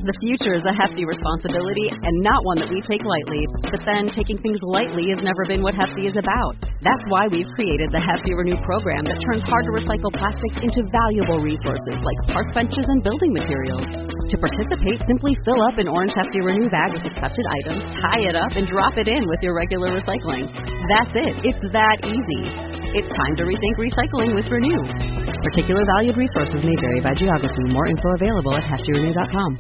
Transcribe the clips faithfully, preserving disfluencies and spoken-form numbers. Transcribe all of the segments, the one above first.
The future is a hefty responsibility and not one that we take lightly. But then, taking things lightly has never been what Hefty is about. That's why we've created the Hefty Renew program that turns hard-to-recycle plastics into valuable resources like park benches and building materials. To participate, simply fill up an orange Hefty Renew bag with accepted items, tie it up, and drop it in with your regular recycling. That's it. It's that easy. It's time to rethink recycling with Renew. Particular valued resources may vary by geography. More info available at hefty renew dot com.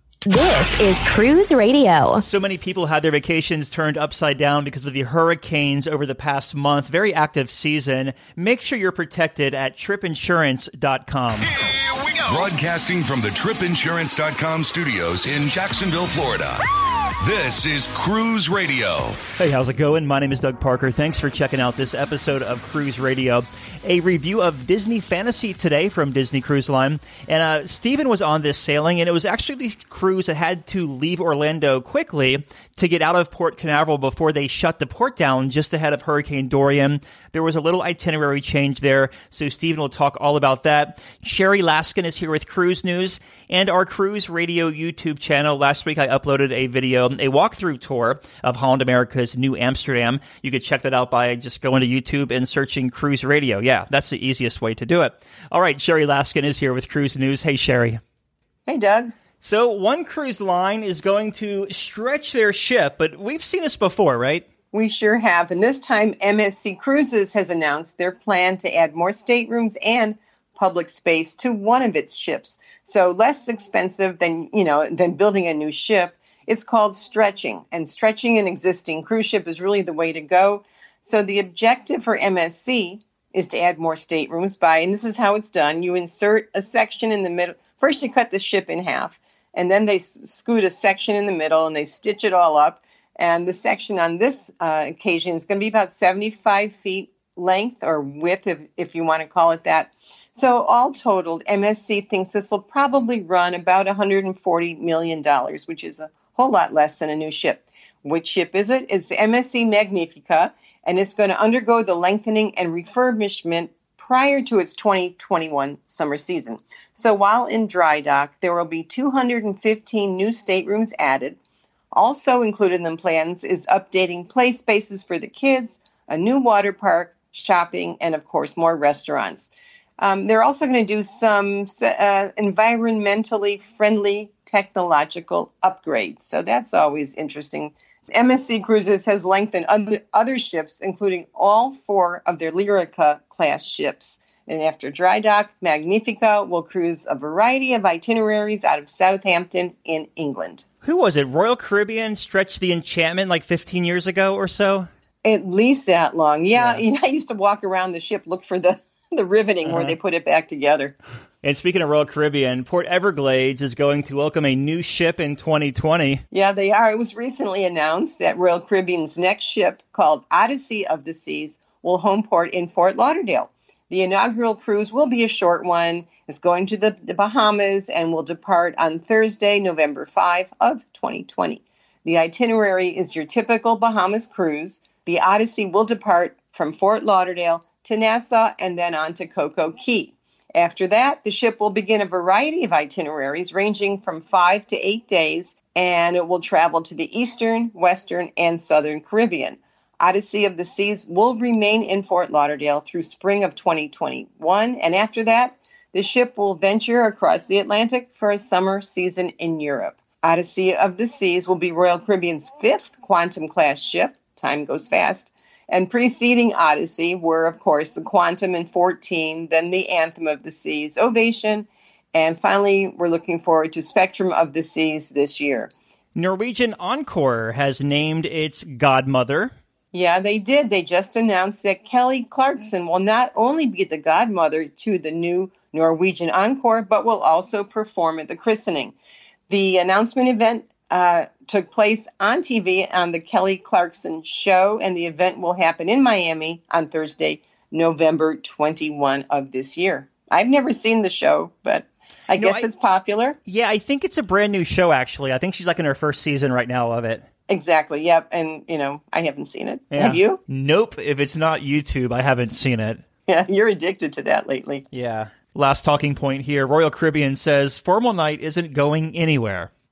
This is Cruise Radio. So many people had their vacations turned upside down because of the hurricanes over the past month. Very active season. Make sure you're protected at trip insurance dot com. Here we go. Broadcasting from the trip insurance dot com studios in Jacksonville, Florida. This is Cruise Radio. Hey, how's it going? My name is Doug Parker. Thanks for checking out this episode of Cruise Radio. A review of Disney Fantasy today from Disney Cruise Line. And uh, Steven was on this sailing, and it was actually the cruise that had to leave Orlando quickly to get out of Port Canaveral before they shut the port down just ahead of Hurricane Dorian. There was a little itinerary change there, so Steven will talk all about that. Sherry Laskin is here with Cruise News and our Cruise Radio YouTube channel. Last week I uploaded a video, a walkthrough tour of Holland America's New Amsterdam. You could check that out by just going to YouTube and searching Cruise Radio. Yeah, that's the easiest way to do it. All right, Sherry Laskin is here with Cruise News. Hey, Sherry. Hey, Doug. So one cruise line is going to stretch their ship, but we've seen this before, right? We sure have. And this time, M S C Cruises has announced their plan to add more staterooms and public space to one of its ships. So less expensive than, you know, than building a new ship. It's called stretching, and stretching an existing cruise ship is really the way to go. So the objective for M S C is to add more staterooms by, and this is how it's done. You insert a section in the middle. First, you cut the ship in half, and then they scoot a section in the middle, and they stitch it all up. And the section on this uh, occasion is going to be about seventy-five feet length or width, if, if you want to call it that. So all totaled, M S C thinks this will probably run about one hundred forty million dollars, which is a whole lot less than a new ship. Which ship is it? It's the M S C Magnifica, and it's going to undergo the lengthening and refurbishment prior to its twenty twenty-one summer season. So while in dry dock, there will be two hundred fifteen new staterooms added. Also included in the plans is updating play spaces for the kids, a new water park, shopping, and of course, more restaurants. Um, they're also going to do some uh, environmentally friendly technological upgrades. So that's always interesting. M S C Cruises has lengthened other, other ships, including all four of their Lyrica class ships. And after dry dock, Magnifica will cruise a variety of itineraries out of Southampton in England. Who was it? Royal Caribbean stretched the Enchantment like fifteen years ago or so? At least that long. Yeah, yeah. You know, I used to walk around the ship, look for the, the riveting uh-huh. where they put it back together. And speaking of Royal Caribbean, Port Everglades is going to welcome a new ship in twenty twenty. Yeah, they are. It was recently announced that Royal Caribbean's next ship, called Odyssey of the Seas, will home port in Fort Lauderdale. The inaugural cruise will be a short one. It's going to the, the Bahamas and will depart on Thursday, November fifth of twenty twenty. The itinerary is your typical Bahamas cruise. The Odyssey will depart from Fort Lauderdale to Nassau and then on to Coco Key. After that, the ship will begin a variety of itineraries ranging from five to eight days, and it will travel to the Eastern, Western, and Southern Caribbean. Odyssey of the Seas will remain in Fort Lauderdale through spring of twenty twenty-one, and after that, the ship will venture across the Atlantic for a summer season in Europe. Odyssey of the Seas will be Royal Caribbean's fifth Quantum-class ship. Time goes fast. And preceding Odyssey were, of course, the Quantum in fourteen, then the Anthem of the Seas, Ovation, and finally, we're looking forward to Spectrum of the Seas this year. Norwegian Encore has named its godmother. Yeah, they did. They just announced that Kelly Clarkson will not only be the godmother to the new Norwegian Encore, but will also perform at the christening. The announcement event uh, took place on T V on the Kelly Clarkson Show, and the event will happen in Miami on Thursday, November twenty-first of this year. I've never seen the show, but I no, guess I, it's popular. Yeah, I think it's a brand new show, actually. I think she's like in her first season right now of it. Exactly. Yep. And, you know, I haven't seen it. Yeah. Have you? Nope. If it's not YouTube, I haven't seen it. Yeah, you're addicted to that lately. Yeah. Last talking point here. Royal Caribbean says formal night isn't going anywhere.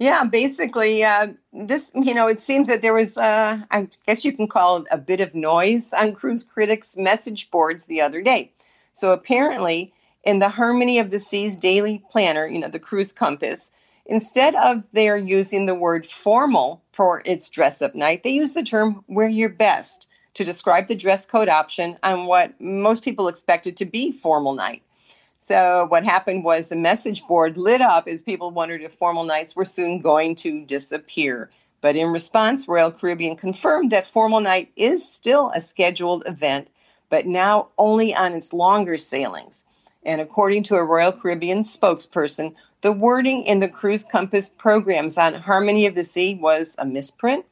Yeah, basically, uh, this, you know, it seems that there was, uh, I guess you can call it a bit of noise on cruise critics' message boards the other day. So apparently, in the Harmony of the Seas daily planner, you know, the Cruise Compass, instead of their using the word formal for its dress-up night, they use the term wear your best to describe the dress code option on what most people expected to be formal night. So what happened was the message board lit up as people wondered if formal nights were soon going to disappear. But in response, Royal Caribbean confirmed that formal night is still a scheduled event, but now only on its longer sailings. And according to a Royal Caribbean spokesperson, the wording in the Cruise Compass programs on Harmony of the Sea was a misprint.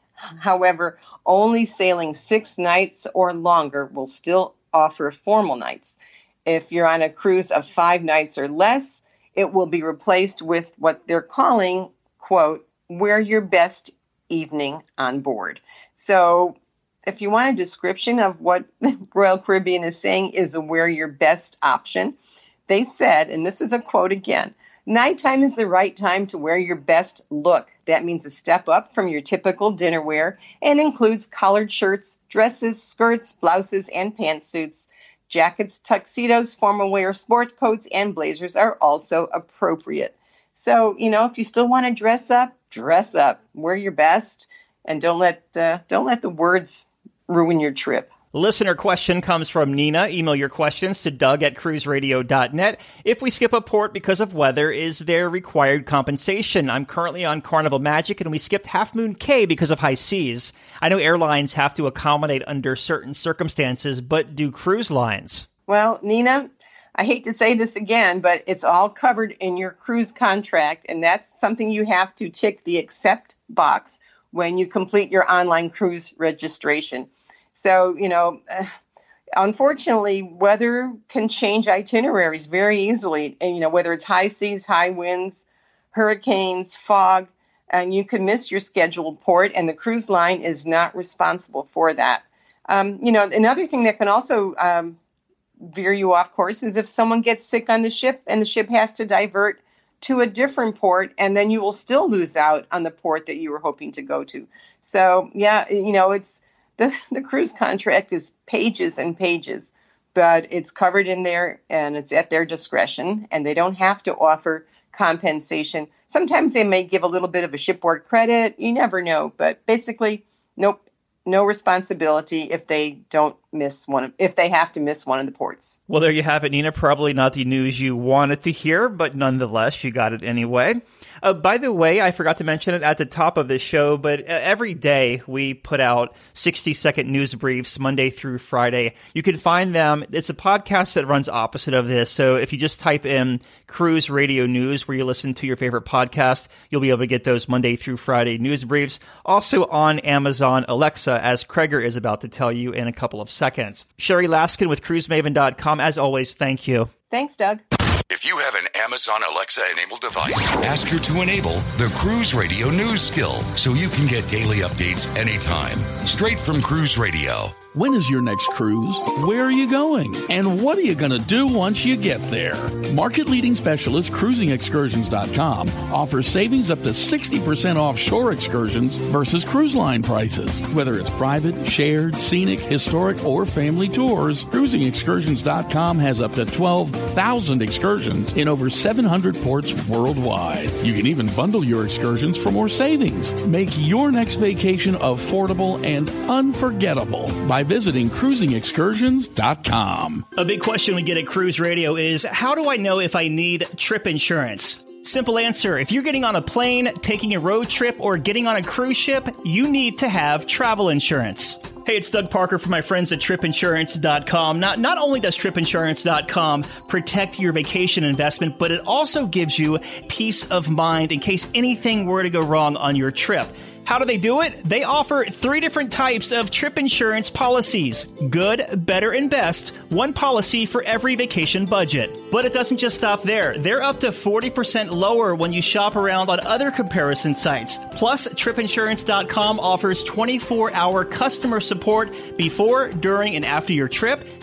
However, only sailing six nights or longer will still offer formal nights. If you're on a cruise of five nights or less, it will be replaced with what they're calling, quote, wear your best evening on board. So if you want a description of what Royal Caribbean is saying is a wear your best option, they said, and this is a quote again, nighttime is the right time to wear your best look. That means a step up from your typical dinner wear and includes collared shirts, dresses, skirts, blouses, and pantsuits. Jackets, tuxedos, formal wear, sport coats, and blazers are also appropriate. So, you know, if you still want to dress up, dress up, wear your best, and don't let uh, don't let the words ruin your trip. Listener question comes from Nina. Email your questions to Doug at cruise radio dot net. If we skip a port because of weather, is there required compensation? I'm currently on Carnival Magic, and we skipped Half Moon Cay because of high seas. I know airlines have to accommodate under certain circumstances, but do cruise lines? Well, Nina, I hate to say this again, but it's all covered in your cruise contract, and that's something you have to tick the accept box when you complete your online cruise registration. So, you know, uh, unfortunately, weather can change itineraries very easily. And, you know, whether it's high seas, high winds, hurricanes, fog, and you can miss your scheduled port, and the cruise line is not responsible for that. Um, you know, another thing that can also um, veer you off course is if someone gets sick on the ship and the ship has to divert to a different port, and then you will still lose out on the port that you were hoping to go to. So, yeah, you know, it's The, the cruise contract is pages and pages, but it's covered in there and it's at their discretion, and they don't have to offer compensation. Sometimes they may give a little bit of a shipboard credit. You never know, but basically, nope, no responsibility if they don't miss one, if they have to miss one of the ports. Well, there you have it, Nina. Probably not the news you wanted to hear, but nonetheless, you got it anyway. Uh, by the way, I forgot to mention it at the top of the show, but uh, every day we put out sixty-second news briefs Monday through Friday. You can find them. It's a podcast that runs opposite of this, so if you just type in Cruise Radio News where you listen to your favorite podcast, you'll be able to get those Monday through Friday news briefs. Also on Amazon Alexa, as Kreger is about to tell you in a couple of seconds. Sherry Laskin with cruise maven dot com. As always, thank you. Thanks, Doug. If you have an Amazon Alexa-enabled device, ask her to enable the Cruise Radio News skill so you can get daily updates anytime, straight from Cruise Radio. When is your next cruise? Where are you going? And what are you going to do once you get there? Market-leading specialist cruising excursions dot com offers savings up to sixty percent off shore excursions versus cruise line prices. Whether it's private, shared, scenic, historic, or family tours, cruising excursions dot com has up to twelve thousand excursions in over seven hundred ports worldwide. You can even bundle your excursions for more savings. Make your next vacation affordable and unforgettable by visiting cruising excursions dot com. A big question we get at Cruise Radio is, how do I know if I need trip insurance? Simple answer. If you're getting on a plane, taking a road trip, or getting on a cruise ship, you need to have travel insurance. Hey, it's Doug Parker from my friends at trip insurance dot com. Not, not only does trip insurance dot com protect your vacation investment, but it also gives you peace of mind in case anything were to go wrong on your trip. How do they do it? They offer three different types of trip insurance policies. Good, better, and best. One policy for every vacation budget. But it doesn't just stop there. They're up to forty percent lower when you shop around on other comparison sites. Plus, trip insurance dot com offers twenty-four hour customer support before, during, and after your trip.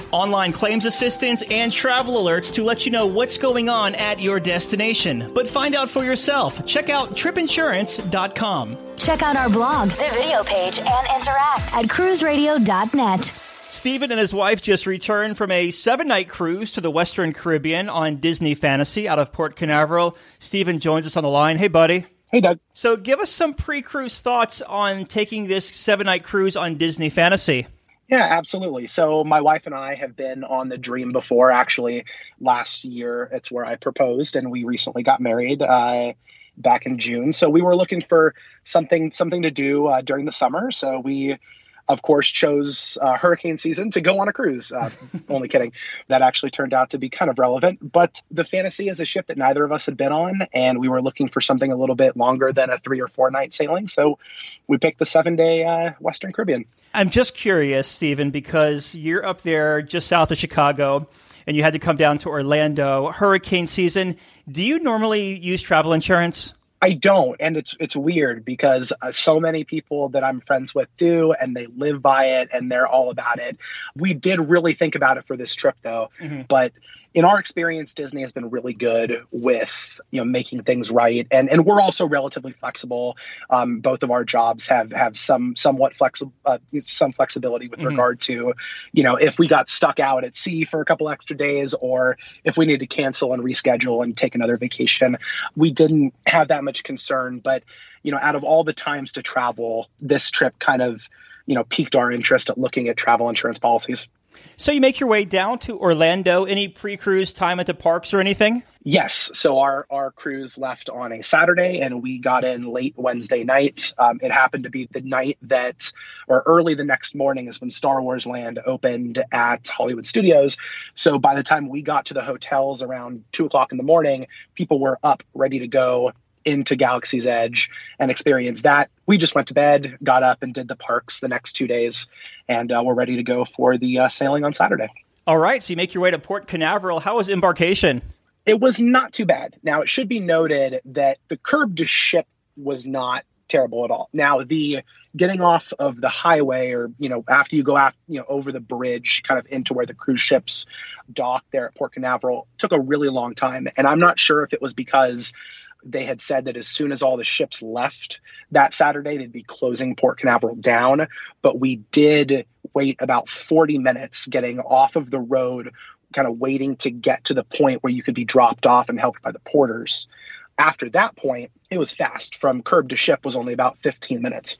online claims assistance, and travel alerts to let you know what's going on at your destination. But find out for yourself. Check out trip insurance dot com. Check out our blog, the video page, and interact at cruise radio dot net. Stephen and his wife just returned from a seven-night cruise to the Western Caribbean on Disney Fantasy out of Port Canaveral. Stephen joins us on the line. Hey, buddy. Hey, Doug. So give us some pre-cruise thoughts on taking this seven-night cruise on Disney Fantasy. Yeah, absolutely. So my wife and I have been on the Dream before. Actually, last year, it's where I proposed, and we recently got married uh, back in June. So we were looking for something something to do uh, during the summer. So we, of course, chose uh, hurricane season to go on a cruise. Uh, only kidding. That actually turned out to be kind of relevant. But the Fantasy is a ship that neither of us had been on, and we were looking for something a little bit longer than a three or four night sailing. So we picked the seven-day uh, Western Caribbean. I'm just curious, Stephen, because you're up there just south of Chicago, and you had to come down to Orlando. Hurricane season. Do you normally use travel insurance? I don't, and it's it's weird because uh, so many people that I'm friends with do, and they live by it, and they're all about it. We did really think about it for this trip, though, mm-hmm. but in our experience, Disney has been really good with, you know, making things right, and and we're also relatively flexible. Um, both of our jobs have have some somewhat flexible uh, some flexibility with mm-hmm. regard to, you know, if we got stuck out at sea for a couple extra days, or if we need to cancel and reschedule and take another vacation. We didn't have that much concern, but you know, out of all the times to travel, this trip kind of, you know, piqued our interest at looking at travel insurance policies. So you make your way down to Orlando. Any pre-cruise time at the parks or anything? Yes. So our, our cruise left on a Saturday, and we got in late Wednesday night. Um, it happened to be the night that, or early the next morning, is when Star Wars Land opened at Hollywood Studios. So by the time we got to the hotels around two o'clock in the morning, people were up, ready to go into Galaxy's Edge and experience that. We just went to bed, got up, and did the parks the next two days, and uh, we're ready to go for the uh, sailing on Saturday. All right, so you make your way to Port Canaveral. How was embarkation? It was not too bad. Now, it should be noted that the curb to ship was not terrible at all. Now, the getting off of the highway, or, you know, after you go after, you know, over the bridge kind of into where the cruise ships dock there at Port Canaveral, took a really long time. And I'm not sure if it was because they had said that as soon as all the ships left that Saturday, they'd be closing Port Canaveral down. But we did wait about forty minutes getting off of the road, kind of waiting to get to the point where you could be dropped off and helped by the porters. After that point, it was fast. From curb to ship was only about fifteen minutes.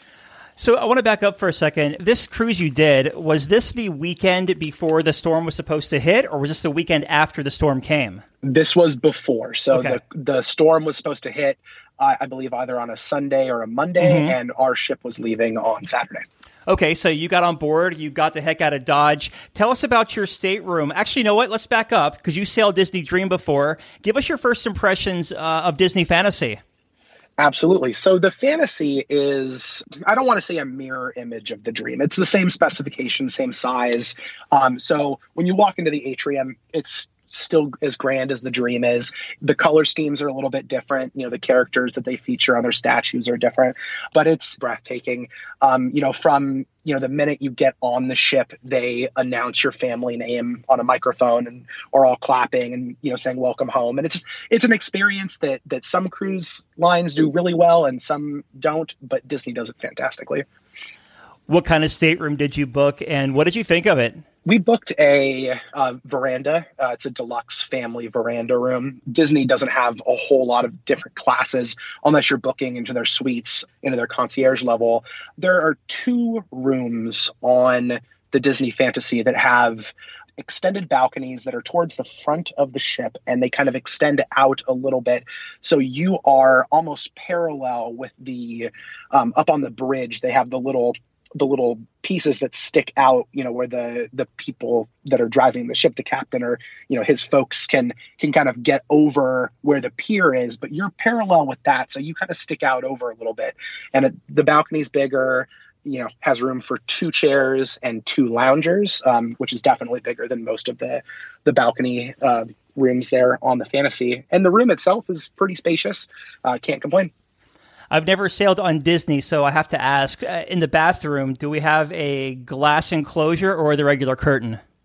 So I want to back up for a second. This cruise you did, was this the weekend before the storm was supposed to hit, or was this the weekend after the storm came? This was before. So okay. the, the storm was supposed to hit, uh, I believe, either on a Sunday or a Monday, mm-hmm. and our ship was leaving on Saturday. Okay, so you got on board, you got the heck out of Dodge. Tell us about your stateroom. Actually, you know what? Let's back up, because you sailed Disney Dream before. Give us your first impressions uh, of Disney Fantasy. Absolutely. So the Fantasy is, I don't want to say a mirror image of the Dream. It's the same specification, same size. Um, so when you walk into the atrium, it's still as grand as the Dream is. The color schemes are a little bit different. You know, the characters that they feature on their statues are different, but it's breathtaking. Um, you know, from, you know, the minute you get on the ship, they announce your family name on a microphone and are all clapping and, you know, saying welcome home. And it's just, it's an experience that, that some cruise lines do really well and some don't, but Disney does it fantastically. What kind of stateroom did you book, and what did you think of it? We booked a uh, veranda. Uh, it's a deluxe family veranda room. Disney doesn't have a whole lot of different classes unless you're booking into their suites, into their concierge level. There are two rooms on the Disney Fantasy that have extended balconies that are towards the front of the ship, and they kind of extend out a little bit. So you are almost parallel with the, um, up on the bridge, they have the little the little pieces that stick out, you know, where the, the people that are driving the ship, the captain or, you know, his folks can, can kind of get over where the pier is, but you're parallel with that. So you kind of stick out over a little bit, and it, the balcony's bigger, you know, has room for two chairs and two loungers, um, which is definitely bigger than most of the, the balcony uh, rooms there on the Fantasy. And the room itself is pretty spacious. Uh, can't complain. I've never sailed on Disney, so I have to ask, uh, in the bathroom, do we have a glass enclosure or the regular curtain?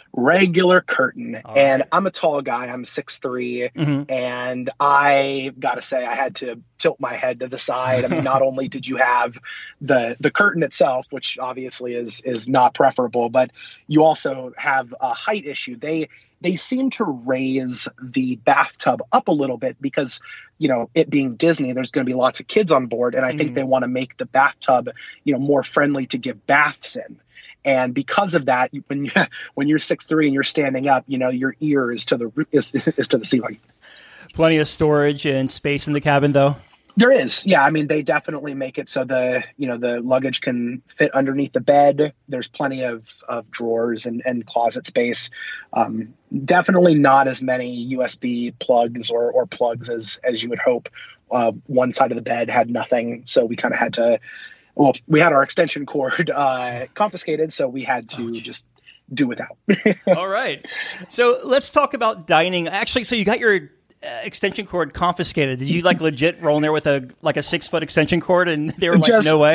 regular curtain. All and right. I'm a tall guy. I'm six three, Mm-hmm. and I got to say I had to tilt my head to the side. I mean, not only did you have the the curtain itself, which obviously is is not preferable, but you also have a height issue. They they seem to raise the bathtub up a little bit because, you know, it being Disney, there's going to be lots of kids on board. And I think Mm. they want to make the bathtub, you know, more friendly to give baths in. And because of that, you- when you, when you're six three and you're standing up, you know, your ear is to the roo- is, is to the ceiling. Plenty of storage and space in the cabin, though. There is, yeah. I mean, they definitely make it so the you know the luggage can fit underneath the bed. There's plenty of, of drawers and, and closet space. Um, definitely not as many U S B plugs or, or plugs as as you would hope. Uh, one side of the bed had nothing, so we kind of had to. Well, we had our extension cord uh, confiscated, so we had to Oh, just do without. All right. So let's talk about dining. Actually, so you got your uh, extension cord confiscated. Did you like legit roll in there with a like a six foot extension cord, and they were like, Just- no way?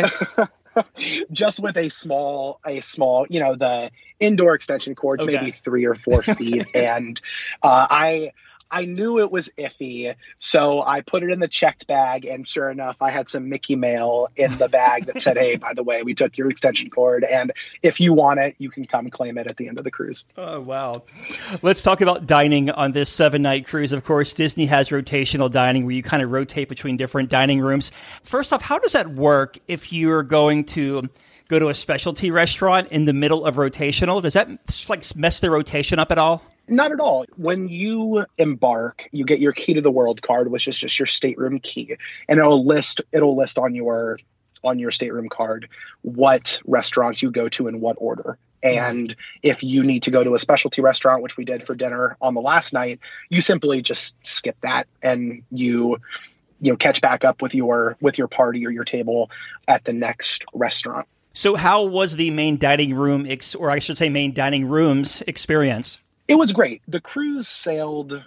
Just with a small, a small, you know, the indoor extension cords, Okay. maybe three or four feet. And uh, I, I knew it was iffy. So I put it in the checked bag. And sure enough, I had some Mickey mail in the bag that said, hey, by the way, we took your extension cord. And if you want it, you can come claim it at the end of the cruise. Oh, wow. Let's talk about dining on this seven-night cruise. Of course, Disney has rotational dining where you kind of rotate between different dining rooms. First off, how does that work if you're going to go to a specialty restaurant in the middle of rotational? Does that like mess the rotation up at all? Not at all. When you embark, you get your key to the world card, which is just your stateroom key, and it'll list it'll list on your on your stateroom card what restaurants you go to in what order. And if you need to go to a specialty restaurant, which we did for dinner on the last night, you simply just skip that and you you know catch back up with your with your party or your table at the next restaurant. So how was the main dining room, ex- or I should say main dining rooms experience? It was great. The cruise sailed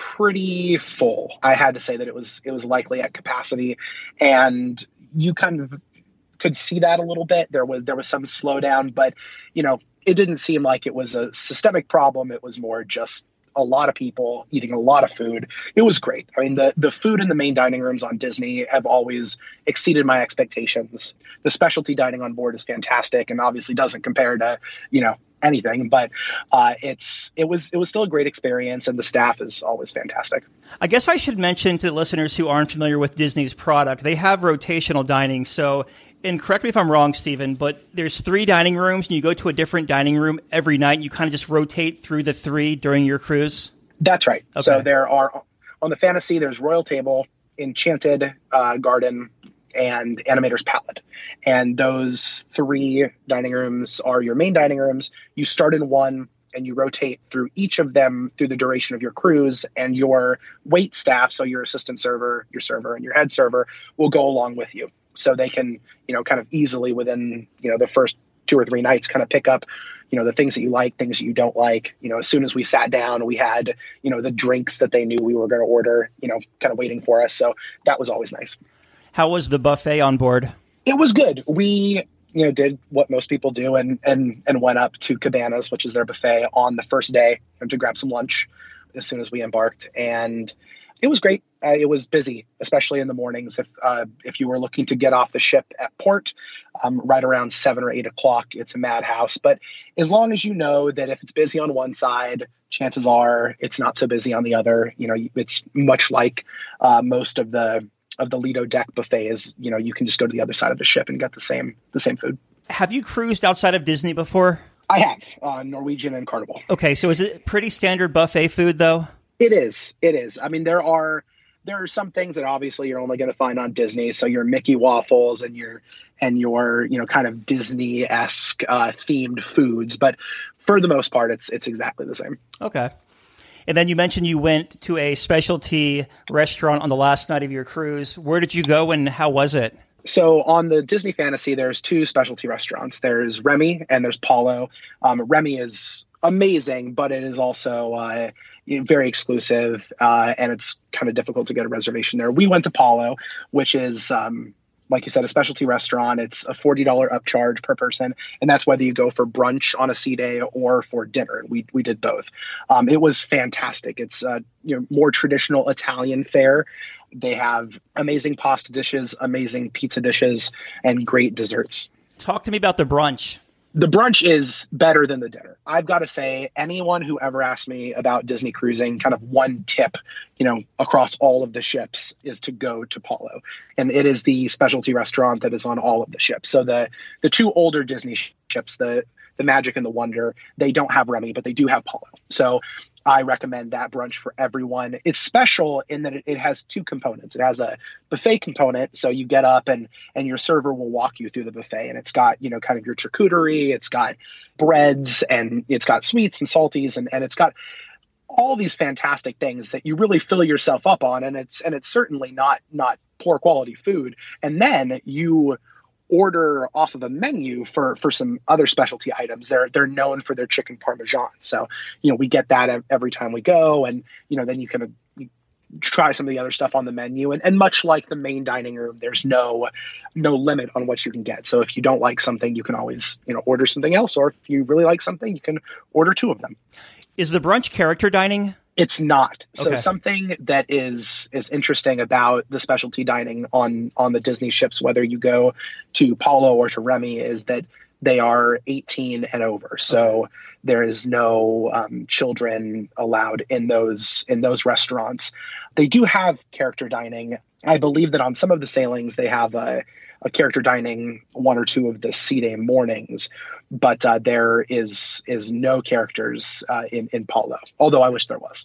pretty full. I had to say that it was it was likely at capacity, and you kind of could see that a little bit. There was there was some slowdown, but you know, it didn't seem like it was a systemic problem. It was more just a lot of people eating a lot of food. It was great. I mean, the the food in the main dining rooms on Disney have always exceeded my expectations. The specialty dining on board is fantastic, and obviously doesn't compare to, you know, anything, but uh, it's it was it was still a great experience, and the staff is always fantastic. I guess I should mention to the listeners who aren't familiar with Disney's product, they have rotational dining. So, and correct me if I'm wrong, Stephen, but there's three dining rooms, and you go to a different dining room every night. And you kind of just rotate through the three during your cruise. That's right. Okay. So there are on the Fantasy, there's Royal Table, Enchanted uh, Garden, and Animator's Palette. And those three dining rooms are your main dining rooms. You start in one and you rotate through each of them through the duration of your cruise, and your wait staff, so your assistant server, your server, and your head server will go along with you. So they can, you know, kind of easily within, you know, the first two or three nights kind of pick up, you know, the things that you like, things that you don't like. You know, as soon as we sat down, we had, you know, the drinks that they knew we were going to order, you know, kind of waiting for us. So that was always nice. How was the buffet on board? It was good. We, you know, did what most people do and and and went up to Cabanas, which is their buffet, on the first day to grab some lunch as soon as we embarked. And it was great. Uh, it was busy, especially in the mornings. If uh, if you were looking to get off the ship at port, um, right around seven or eight o'clock, it's a madhouse. But as long as you know that if it's busy on one side, chances are it's not so busy on the other. You know, it's much like uh, most of the of the Lido deck buffet is. You know, you can just go to the other side of the ship and get the same the same food. Have you cruised outside of Disney before? I have uh, Norwegian and Carnival. Okay, so is it pretty standard buffet food, though? It is. It is. I mean, there are there are some things that obviously you're only going to find on Disney. So your Mickey waffles and your and your you know kind of Disney-esque uh, themed foods, but for the most part, it's it's exactly the same. Okay. And then you mentioned you went to a specialty restaurant on the last night of your cruise. Where did you go and how was it? So on the Disney Fantasy, there's two specialty restaurants. There's Remy and there's Paulo. Um, Remy is amazing, but it is also uh, very exclusive, uh, and it's kind of difficult to get a reservation there. We went to Paulo, which is um, like you said, a specialty restaurant. It's a forty dollars upcharge per person. And that's whether you go for brunch on a sea day or for dinner. We we did both. Um, it was fantastic. It's uh, you know, more traditional Italian fare. They have amazing pasta dishes, amazing pizza dishes, and great desserts. Talk to me about the brunch. The brunch is better than the dinner. I've got to say, anyone who ever asked me about Disney cruising, kind of one tip, you know, across all of the ships is to go to Palo. And it is the specialty restaurant that is on all of the ships. So the the two older Disney ships, the the Magic and the Wonder, they don't have Remy, but they do have Palo. So I recommend that brunch for everyone. It's special in that it, it has two components. It has a buffet component. So you get up and, and your server will walk you through the buffet, and it's got, you know, kind of your charcuterie, it's got breads, and it's got sweets and salties, and, and it's got all these fantastic things that you really fill yourself up on. And it's, and it's certainly not, not poor quality food. And then you order off of a menu for for some other specialty items. They're they're known for their chicken parmesan. So, you know, we get that every time we go, and, you know, then you can uh, try some of the other stuff on the menu. And, and much like the main dining room, there's no no limit on what you can get. So if you don't like something, you can always, you know, order something else. Or if you really like something, you can order two of them. Is the brunch character dining? It's not. So okay. Something that is is interesting about the specialty dining on on the Disney ships, whether you go to Palo or to Remy, is that they are eighteen and over. So okay. There is no um, children allowed in those in those restaurants. They do have character dining. I believe that on some of the sailings they have a, a character dining one or two of the sea day mornings. But uh, there is is no characters uh, in, in Palo, although I wish there was.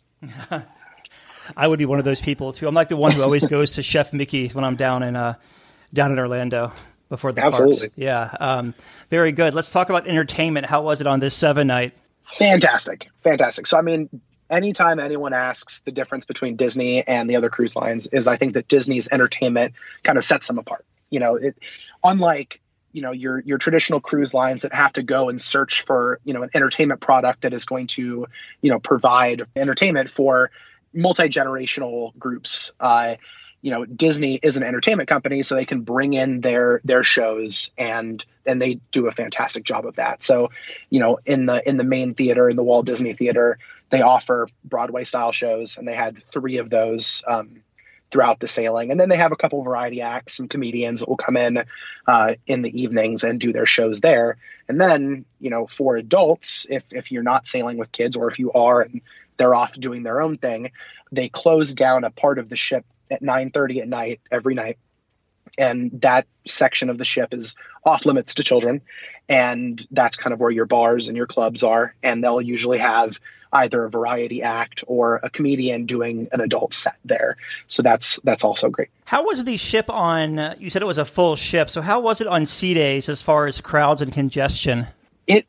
I would be one of those people, too. I'm like the one who always goes to Chef Mickey when I'm down in uh, down in Orlando before the Absolutely. parks. Yeah, um, very good. Let's talk about entertainment. How was it on this seven night? Fantastic. Fantastic. So, I mean, anytime anyone asks the difference between Disney and the other cruise lines is I think that Disney's entertainment kind of sets them apart. You know, it, unlike you know, your your traditional cruise lines that have to go and search for, you know, an entertainment product that is going to, you know, provide entertainment for multi-generational groups. Uh, you know, Disney is an entertainment company, so they can bring in their their shows, and and they do a fantastic job of that. So, you know, in the in the main theater, in the Walt Disney Theater, they offer Broadway style shows, and they had three of those um, throughout the sailing. And then they have a couple of variety acts and comedians that will come in uh, in the evenings and do their shows there. And then, you know, for adults, if if you're not sailing with kids, or if you are and they're off doing their own thing, they close down a part of the ship at nine thirty at night every night. And that section of the ship is off limits to children. And that's kind of where your bars and your clubs are. And they'll usually have either a variety act or a comedian doing an adult set there. So that's that's also great. How was the ship on, uh, you said it was a full ship. So how was it on sea days as far as crowds and congestion? It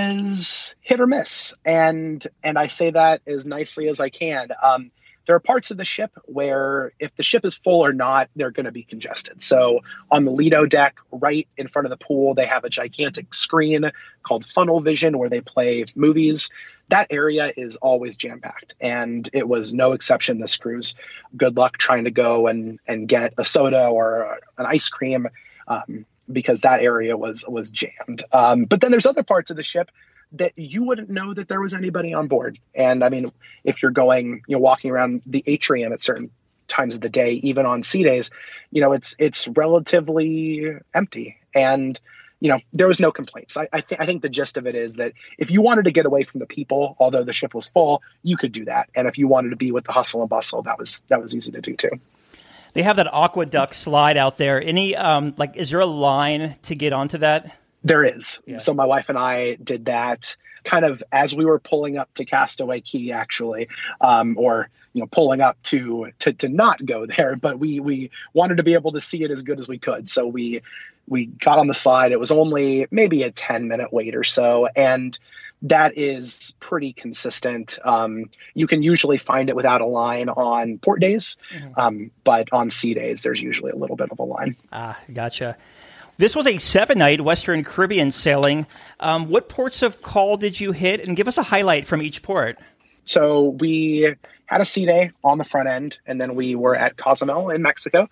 was hit or miss. And and I say that as nicely as I can. Um, There are parts of the ship where if the ship is full or not, they're going to be congested. So on the Lido deck, right in front of the pool, they have a gigantic screen called Funnel Vision where they play movies. That area is always jam-packed, and it was no exception this cruise. Good luck trying to go and, and get a soda or an ice cream um, because that area was, was jammed. Um, but then there's other parts of the ship that you wouldn't know that there was anybody on board. And I mean, if you're going, you know, walking around the atrium at certain times of the day, even on sea days, you know, it's, it's relatively empty. And, you know, there was no complaints. I, I, th- I think the gist of it is that if you wanted to get away from the people, although the ship was full, you could do that. And if you wanted to be with the hustle and bustle, that was, that was easy to do too. They have that aqueduct slide out there. Any, um, like, is there a line to get onto that? There is. Yeah. So my wife and I did that kind of as we were pulling up to Castaway Cay, actually, um, or, you know, pulling up to, to, to not go there, but we, we wanted to be able to see it as good as we could. So we, we got on the slide. It was only maybe a ten minute wait or so. And that is pretty consistent. Um, you can usually find it without a line on port days. Mm-hmm. Um, but on sea days, there's usually a little bit of a line. Ah, gotcha. This was a seven-night Western Caribbean sailing. Um, what ports of call did you hit? And give us a highlight from each port. So we had a sea day on the front end, and then we were at Cozumel in Mexico.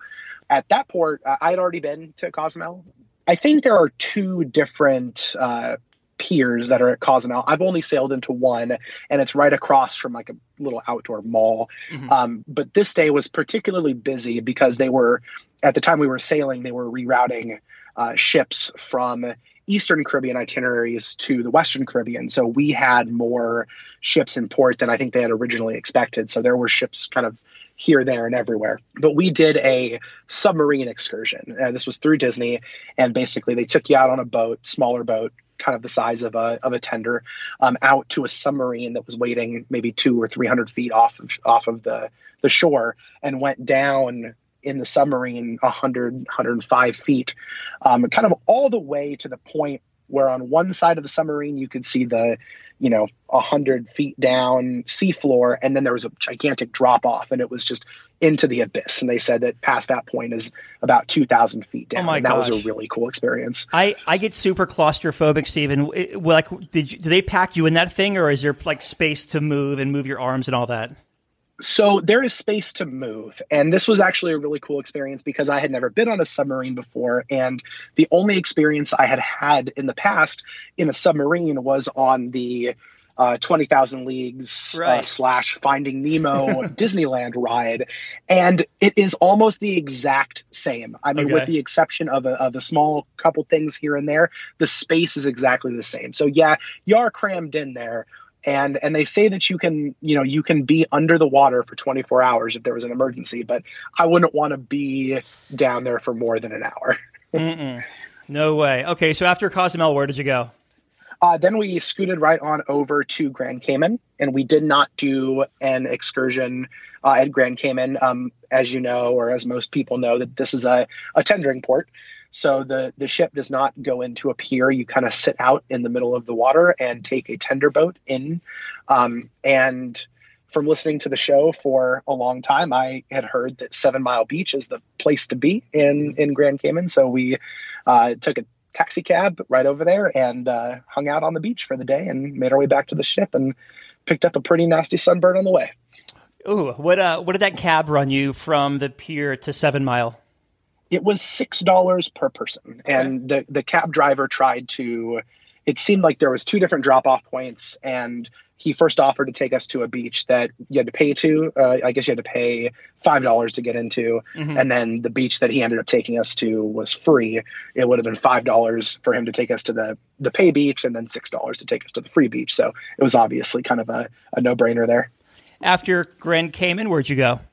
at that port, uh, I had already been to Cozumel. I think there are two different uh, piers that are at Cozumel. I've only sailed into one, and it's right across from like a little outdoor mall. Mm-hmm. Um, but this day was particularly busy because they were, at the time we were sailing, they were rerouting uh, ships from Eastern Caribbean itineraries to the Western Caribbean. So we had more ships in port than I think they had originally expected. So there were ships kind of here, there, and everywhere. But we did a submarine excursion. Uh, this was through Disney. And basically they took you out on a boat, smaller boat, kind of the size of a of a tender, um, out to a submarine that was waiting maybe two or three hundred feet off of, off of the, the shore, and went down in the submarine one hundred, one hundred five feet, um, kind of all the way to the point where on one side of the submarine you could see the, you know, one hundred feet down seafloor, and then there was a gigantic drop off, and it was just into the abyss. And they said that past that point is about two thousand feet down. Oh my and that gosh. was a really cool experience. I, I get super claustrophobic, Stephen. It, well, like, did you, do they pack you in that thing, or is there like space to move and move your arms and all that? So there is space to move. And this was actually a really cool experience because I had never been on a submarine before. And the only experience I had had in the past in a submarine was on the uh, twenty thousand Leagues right. uh, slash Finding Nemo Disneyland ride. And it is almost the exact same. I mean, okay. with the exception of a, of a small couple things here and there, the space is exactly the same. So yeah, you are crammed in there. And and they say that you can, you know, you can be under the water for twenty-four hours if there was an emergency, but I wouldn't want to be down there for more than an hour. Mm-mm. No way. Okay, so after Cozumel, where did you go? Uh, then we scooted right on over to Grand Cayman, and we did not do an excursion uh, at Grand Cayman. Um, as you know, or as most people know, that this is a, a tendering port. So the, the ship does not go into a pier. You kind of sit out in the middle of the water and take a tender boat in. Um, and from listening to the show for a long time, I had heard that Seven Mile Beach is the place to be in, in Grand Cayman. So we uh, took a taxi cab right over there and uh, hung out on the beach for the day and made our way back to the ship and picked up a pretty nasty sunburn on the way. Ooh, what uh, what did that cab run you from the pier to Seven Mile? It was six dollars per person. Okay. And the, the cab driver tried to, it seemed like there was two different drop-off points, and he first offered to take us to a beach that you had to pay to. Uh, I guess you had to pay five dollars to get into. Mm-hmm. And then the beach that he ended up taking us to was free. It would have been five dollars for him to take us to the, the pay beach, and then six dollars to take us to the free beach. So it was obviously kind of a, a no-brainer there. After Grand Cayman, where'd you go?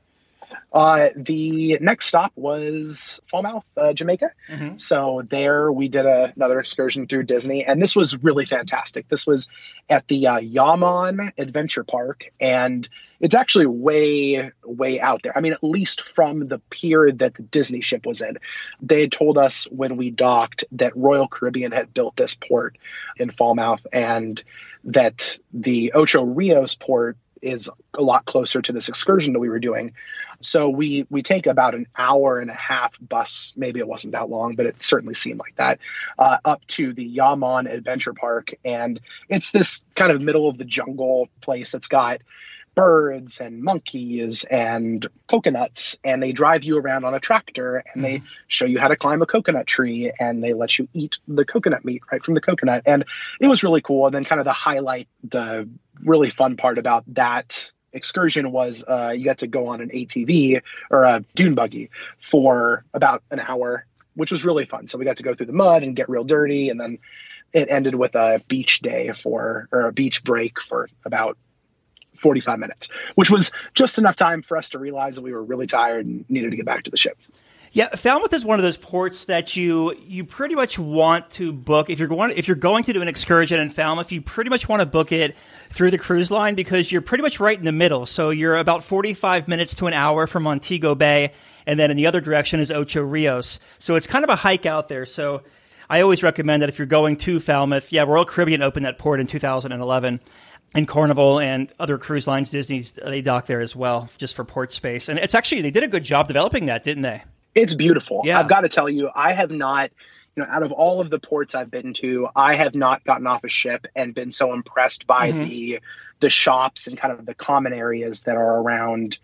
Uh, the next stop was Falmouth, uh, Jamaica. Mm-hmm. So there we did a, another excursion through Disney, and this was really fantastic. This was at the uh, Yaman Adventure Park, and it's actually way, way out there. I mean, at least from the pier that the Disney ship was in. They had told us when we docked that Royal Caribbean had built this port in Falmouth, and that the Ocho Rios port is a lot closer to this excursion that we were doing. So we we take about an hour and a half bus, maybe it wasn't that long, but it certainly seemed like that, uh, up to the Yaman Adventure Park. And it's this kind of middle of the jungle place that's got birds and monkeys and coconuts, and they drive you around on a tractor, and they show you how to climb a coconut tree, and they let you eat the coconut meat right from the coconut. And it was really cool. And then kind of the highlight, the really fun part about that excursion was uh, you got to go on an A T V or a dune buggy for about an hour, which was really fun. So we got to go through the mud and get real dirty. And then it ended with a beach day for, or a beach break for about forty-five minutes, which was just enough time for us to realize that we were really tired and needed to get back to the ship. Yeah, Falmouth is one of those ports that you you pretty much want to book. If you're going if you're going to do an excursion in Falmouth, you pretty much want to book it through the cruise line because you're pretty much right in the middle. So you're about forty-five minutes to an hour from Montego Bay, and then in the other direction is Ocho Rios. So it's kind of a hike out there. So I always recommend that if you're going to Falmouth, yeah, Royal Caribbean opened that port in two thousand eleven. And Carnival and other cruise lines, Disney's, they dock there as well, just for port space. And it's actually, they did a good job developing that, didn't they? It's beautiful. Yeah. I've got to tell you, I have not, you know, out of all of the ports I've been to, I have not gotten off a ship and been so impressed by mm-hmm. the the shops and kind of the common areas that are around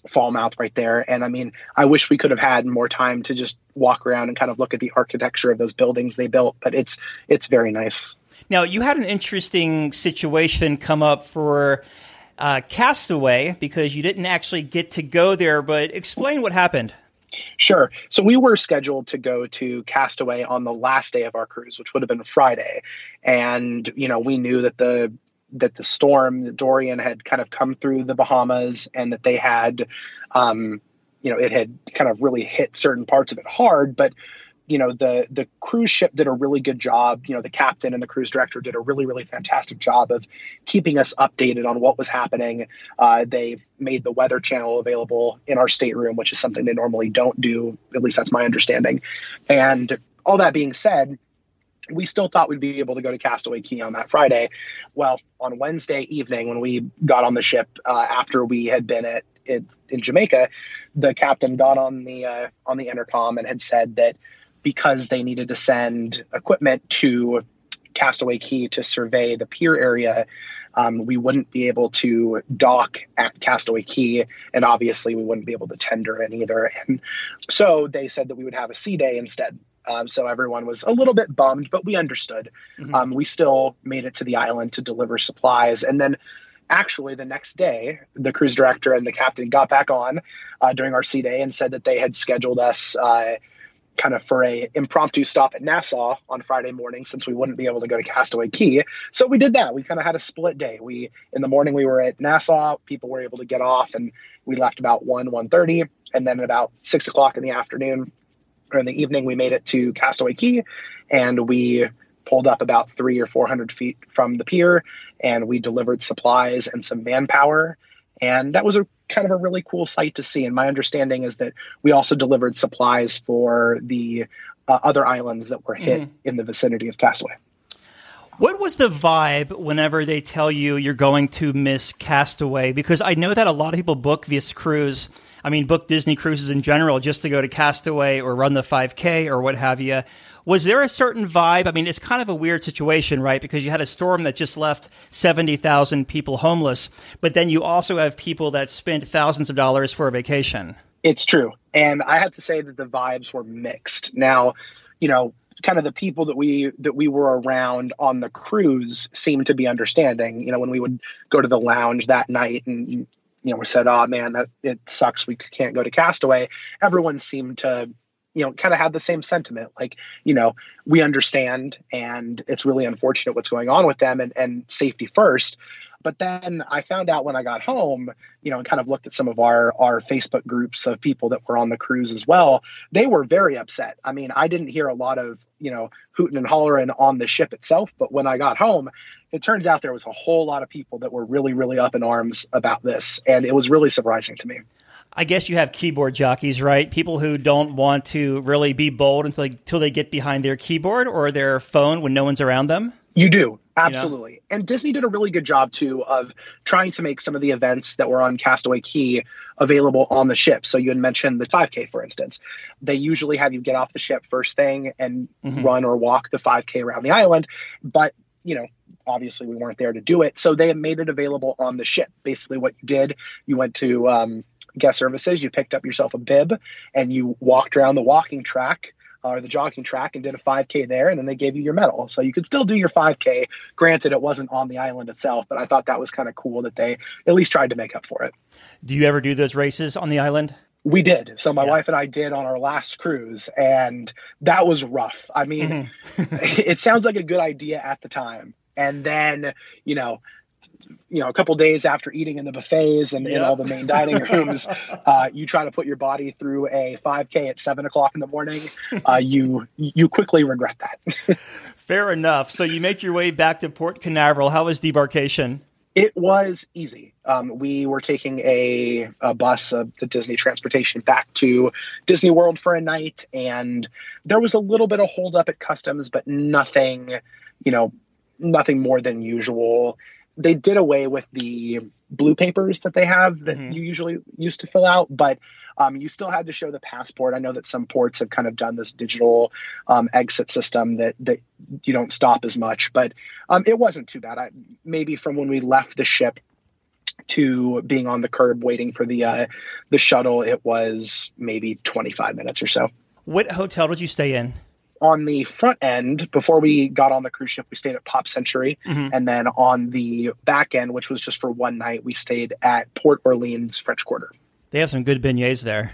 Falmouth right there. And I mean, I wish we could have had more time to just walk around and kind of look at the architecture of those buildings they built, but it's it's very nice. Now, you had an interesting situation come up for uh, Castaway because you didn't actually get to go there, but explain what happened. Sure. So we were scheduled to go to Castaway on the last day of our cruise, which would have been Friday. And, you know, we knew that the that the storm, the Dorian, had kind of come through the Bahamas, and that they had, um, you know, it had kind of really hit certain parts of it hard. But, you know, the the cruise ship did a really good job. You know, the captain and the cruise director did a really, really fantastic job of keeping us updated on what was happening. Uh, they made the Weather Channel available in our stateroom, which is something they normally don't do. At least that's my understanding. And all that being said, we still thought we'd be able to go to Castaway Cay on that Friday. Well, on Wednesday evening, when we got on the ship uh, after we had been at, at in Jamaica, the captain got on the uh, on the intercom and had said that because they needed to send equipment to Castaway Cay to survey the pier area, um, we wouldn't be able to dock at Castaway Cay, and obviously we wouldn't be able to tender in either. And so they said that we would have a sea day instead. Um, so everyone was a little bit bummed, but we understood. Mm-hmm. Um, we still made it to the island to deliver supplies. And then actually the next day, the cruise director and the captain got back on uh, during our sea day and said that they had scheduled us uh, kind of for a impromptu stop at Nassau on Friday morning, since we wouldn't be able to go to Castaway Cay. So we did that. We kind of had a split day. We, in the morning, we were at Nassau. People were able to get off, and we left about one, one thirty. And then at about six o'clock in the afternoon, or in the evening, we made it to Castaway Cay, and we pulled up about three or four hundred feet from the pier, and we delivered supplies and some manpower. And that was a kind of a really cool sight to see. And my understanding is that we also delivered supplies for the uh, other islands that were hit mm-hmm. in the vicinity of Castaway. What was the vibe whenever they tell you you're going to miss Castaway? Because I know that a lot of people book this cruise. I mean, book Disney cruises in general just to go to Castaway or run the five K or what have you. Was there a certain vibe? I mean, it's kind of a weird situation, right? Because you had a storm that just left seventy thousand people homeless, but then you also have people that spent thousands of dollars for a vacation. It's true. And I have to say that the vibes were mixed. Now, you know, kind of the people that we that we were around on the cruise seemed to be understanding. You know, when we would go to the lounge that night and, you know, we said, oh man, that it sucks, we can't go to Castaway, everyone seemed to, you know, kind of had the same sentiment. Like, you know, we understand, and it's really unfortunate what's going on with them, and, and safety first. But then I found out when I got home, you know, and kind of looked at some of our, our Facebook groups of people that were on the cruise as well. They were very upset. I mean, I didn't hear a lot of, you know, hooting and hollering on the ship itself. But when I got home, it turns out there was a whole lot of people that were really, really up in arms about this. And it was really surprising to me. I guess you have keyboard jockeys, right? People who don't want to really be bold until they, until they get behind their keyboard or their phone when no one's around them. You do. Absolutely. You know? And Disney did a really good job, too, of trying to make some of the events that were on Castaway Cay available on the ship. So you had mentioned the five K, for instance. They usually have you get off the ship first thing and mm-hmm. run or walk the five K around the island. But, you know, obviously we weren't there to do it. So they had made it available on the ship. Basically what you did, you went to um, guest services, you picked up yourself a bib, and you walked around the walking track or the jogging track and did a five K there, and then they gave you your medal. So you could still do your five K. Granted, it wasn't on the island itself, but I thought that was kind of cool that they at least tried to make up for it. Do you ever do those races on the island? We did. So my yeah. wife and I did on our last cruise, and that was rough. I mean, mm-hmm. It sounds like a good idea at the time. And then, you know, you know, a couple days after eating in the buffets and yep. in all the main dining rooms, uh, you try to put your body through a five K at seven o'clock in the morning. Uh, you you quickly regret that. Fair enough. So you make your way back to Port Canaveral. How was debarkation? It was easy. Um, we were taking a, a bus, uh, the Disney transportation, back to Disney World for a night, and there was a little bit of holdup at customs, but nothing, you know, nothing more than usual. They did away with the blue papers that they have that mm-hmm. you usually used to fill out, but um, you still had to show the passport. I know that some ports have kind of done this digital um, exit system that, that you don't stop as much, but um, it wasn't too bad. I, maybe from when we left the ship to being on the curb waiting for the uh, the shuttle, it was maybe twenty-five minutes or so. What hotel did you stay in? On the front end, before we got on the cruise ship, we stayed at Pop Century. Mm-hmm. And then on the back end, which was just for one night, we stayed at Port Orleans French Quarter. They have some good beignets there.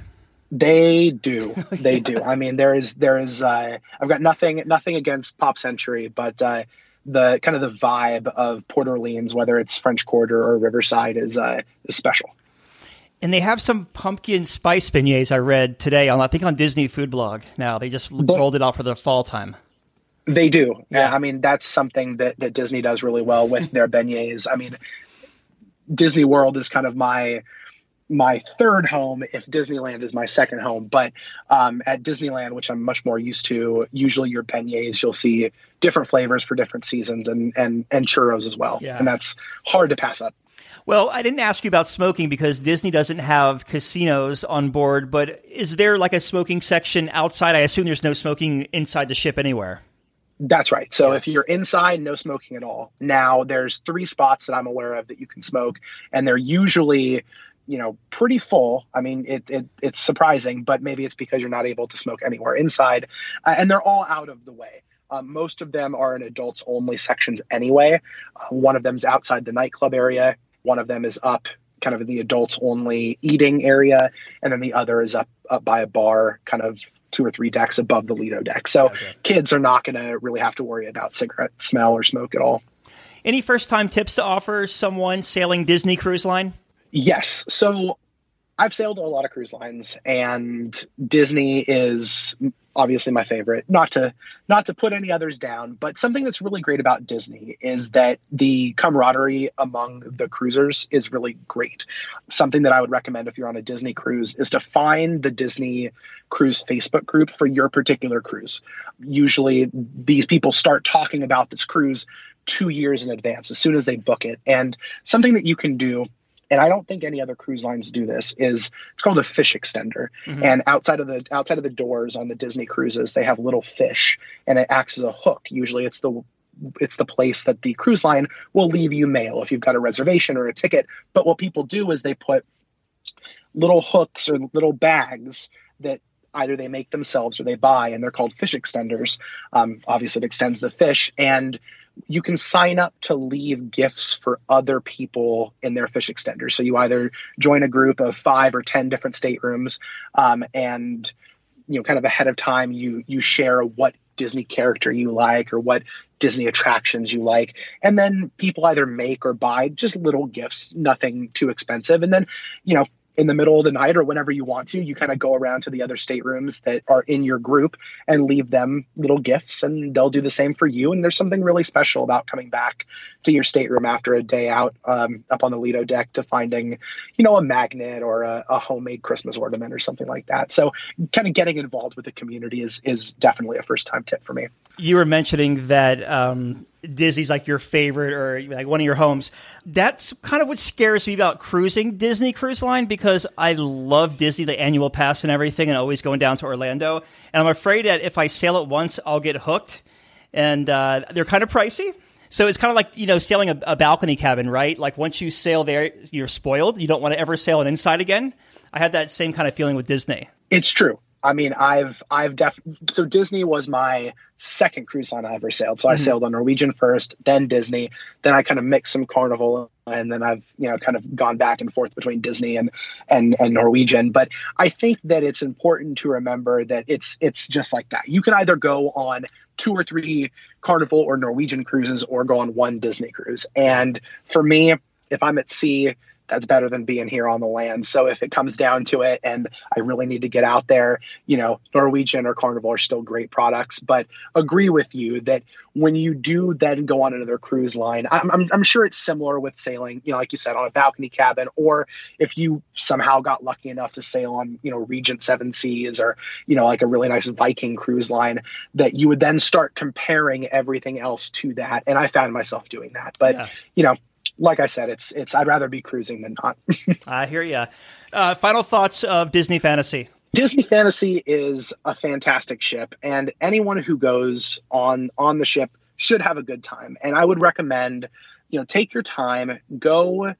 They do. They yeah. do. I mean, there is, there is, uh, I've got nothing, nothing against Pop Century, but uh, the kind of the vibe of Port Orleans, whether it's French Quarter or Riverside, is, uh, is special. And they have some pumpkin spice beignets I read today on, I think, on Disney Food Blog. Now they just they, rolled it out for the fall time. They do. Yeah. I mean, that's something that, that Disney does really well with their beignets. I mean, Disney World is kind of my my third home if Disneyland is my second home. But um, at Disneyland, which I'm much more used to, usually your beignets, you'll see different flavors for different seasons and and, and churros as well. Yeah. And that's hard to pass up. Well, I didn't ask you about smoking because Disney doesn't have casinos on board, but is there like a smoking section outside? I assume there's no smoking inside the ship anywhere. That's right. So yeah. If you're inside, no smoking at all. Now, there's three spots that I'm aware of that you can smoke, and they're usually, you know, pretty full. I mean, it, it it's surprising, but maybe it's because you're not able to smoke anywhere inside, uh, and they're all out of the way. Um, most of them are in adults only sections anyway. Uh, one of them is outside the nightclub area. One of them is up kind of in the adults only eating area. And then the other is up, up by a bar, kind of two or three decks above the Lido deck. So okay. Kids are not going to really have to worry about cigarette smell or smoke at all. Any first time tips to offer someone sailing Disney Cruise Line? Yes. So I've sailed a lot of cruise lines, and Disney is obviously my favorite. Not to not to put any others down, but something that's really great about Disney is that the camaraderie among the cruisers is really great. Something that I would recommend if you're on a Disney cruise is to find the Disney Cruise Facebook group for your particular cruise. Usually these people start talking about this cruise two years in advance, as soon as they book it. And something that you can do, and I don't think any other cruise lines do this, is it's called a fish extender. Mm-hmm. And outside of the outside of the doors on the Disney cruises, they have little fish, and it acts as a hook. Usually it's the it's the place that the cruise line will leave you mail if you've got a reservation or a ticket. But what people do is they put little hooks or little bags that either they make themselves or they buy, and they're called fish extenders. Um, obviously, it extends the fish, and you can sign up to leave gifts for other people in their fish extenders. So you either join a group of five or ten different staterooms, um, and you know, kind of ahead of time, you you share what Disney character you like or what Disney attractions you like, and then people either make or buy just little gifts, nothing too expensive, and then you know. in the middle of the night or whenever you want to, you kind of go around to the other staterooms that are in your group and leave them little gifts, and they'll do the same for you. And there's something really special about coming back to your stateroom after a day out um, up on the Lido deck to finding, you know, a magnet or a, a homemade Christmas ornament or something like that. So kind of getting involved with the community is, is definitely a first time tip for me. You were mentioning that um, Disney's like your favorite or like one of your homes. That's kind of what scares me about cruising Disney Cruise Line, because I love Disney, the annual pass and everything, and always going down to Orlando. And I'm afraid that if I sail it once, I'll get hooked. And uh, they're kind of pricey. So it's kind of like, you know, sailing a, a balcony cabin, right? Like once you sail there, you're spoiled. You don't want to ever sail it inside again. I had that same kind of feeling with Disney. It's true. I mean, I've, I've definitely, so Disney was my second cruise line I ever sailed. So mm-hmm. I sailed on Norwegian first, then Disney, then I kind of mixed some Carnival, and then I've, you know, kind of gone back and forth between Disney and, and, and Norwegian. But I think that it's important to remember that it's, it's just like that. You can either go on two or three Carnival or Norwegian cruises or go on one Disney cruise. And for me, if I'm at sea, that's better than being here on the land. So if it comes down to it and I really need to get out there, you know, Norwegian or Carnival are still great products. But agree with you that when you do then go on another cruise line, I'm, I'm, I'm sure it's similar with sailing, you know, like you said, on a balcony cabin, or if you somehow got lucky enough to sail on, you know, Regent Seven Seas or, you know, like a really nice Viking cruise line, that you would then start comparing everything else to that. And I found myself doing that. But, yeah. you know, like I said, it's it's. I'd rather be cruising than not. I hear you. Uh, final thoughts of Disney Fantasy. Disney Fantasy is a fantastic ship, and anyone who goes on on the ship should have a good time. And I would recommend, you know, take your time, go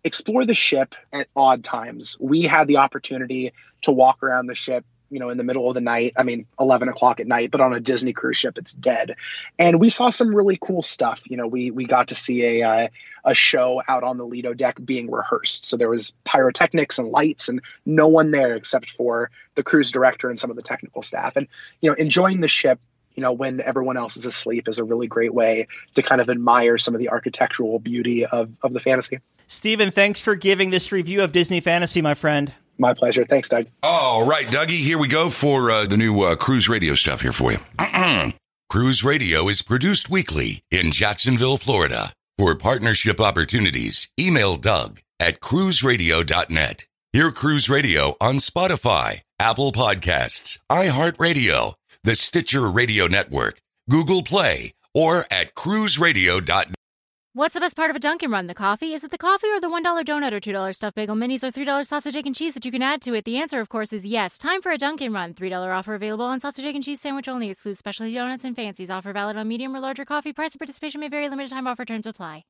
explore the ship at odd times. We had the opportunity to walk around the ship, you know, in the middle of the night. I mean, eleven o'clock at night, but on a Disney cruise ship, it's dead. And we saw some really cool stuff. You know, we we got to see a uh, a show out on the Lido deck being rehearsed. So there was pyrotechnics and lights and no one there except for the cruise director and some of the technical staff. And, you know, enjoying the ship, you know, when everyone else is asleep is a really great way to kind of admire some of the architectural beauty of, of the Fantasy. Stephen, thanks for giving this review of Disney Fantasy, my friend. My pleasure. Thanks, Doug. All right, Dougie, here we go for uh, the new uh, Cruise Radio stuff here for you. Cruise Radio is produced weekly in Jacksonville, Florida. For partnership opportunities, email Doug at cruise radio dot net. Hear Cruise Radio on Spotify, Apple Podcasts, iHeartRadio, the Stitcher Radio Network, Google Play, or at cruise radio dot net. What's the best part of a Dunkin' Run? The coffee? Is it the coffee or the one dollar donut or two dollar stuffed bagel minis or three dollar sausage, egg, and cheese that you can add to it? The answer, of course, is yes. Time for a Dunkin' Run. three dollar offer available on sausage, egg, and cheese sandwich only. Excludes specialty donuts and fancies. Offer valid on medium or larger coffee. Price and participation may vary. Limited time offer. Terms apply.